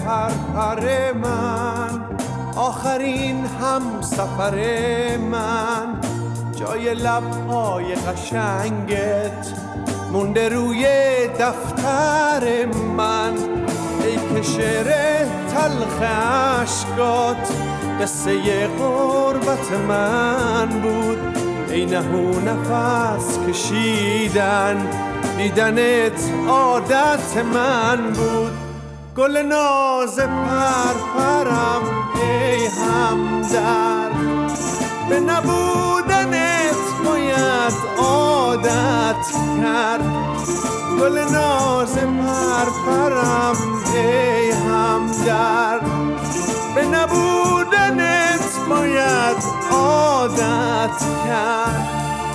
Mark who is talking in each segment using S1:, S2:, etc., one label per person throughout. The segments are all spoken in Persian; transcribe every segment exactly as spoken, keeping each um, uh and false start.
S1: پرپر من، آخرین هم سفر من، جای لبهای قشنگت مونده روی دفتر من. ای که شعر تلخ عشقات قصه غربت من بود، ای نهو نفس کشیدن دیدنت عادت من بود. گل ناز پرپرم ای همدرد، به نبودنت باید عادت کرد. گل ناز پرپرم ای همدرد، به نبودنت باید عادت کرد.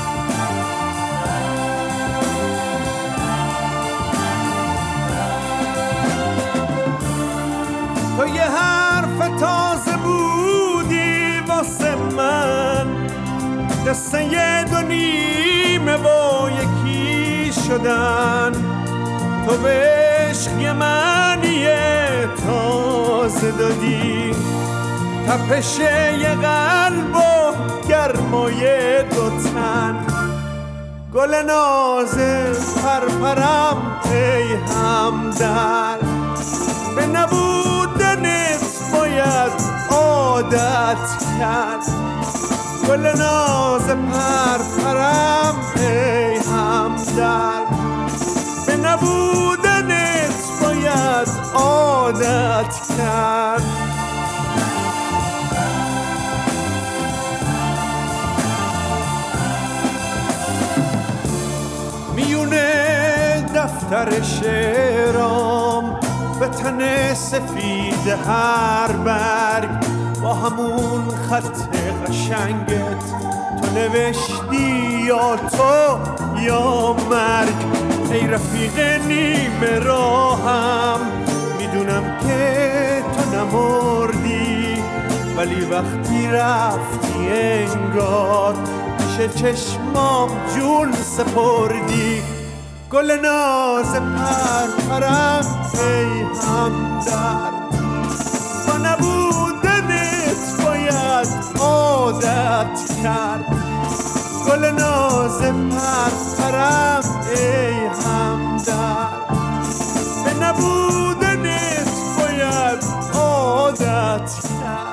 S1: تو یه حرف تازه بودی واسه من، قصه دو نیمه با یکی شدن. تو به عشق یه معنی تازه دادی، تپش یه قلب و گرمای دو تن. گل ناز پرپرم ای همدرد، به نبودنت باید عادت کرد. گل ناز پرپرم ای همدرد، به نبودنت باید عادت کرد. میونه دفتر شعرام به تن سفید هر برگ، با همون خط قشنگت تو نوشتی یا تو یا مرگ. ای رفیق نیمه راهم، میدونم که تو نمردی، ولی وقتی رفتی انگار پیش چشمام جون سپردی. گل ناز پرپرم ای همدرد، با نبودنت باید عادت کرد. گل ناز پرپرم ای همدرد، به نبودنت باید عادت کرد.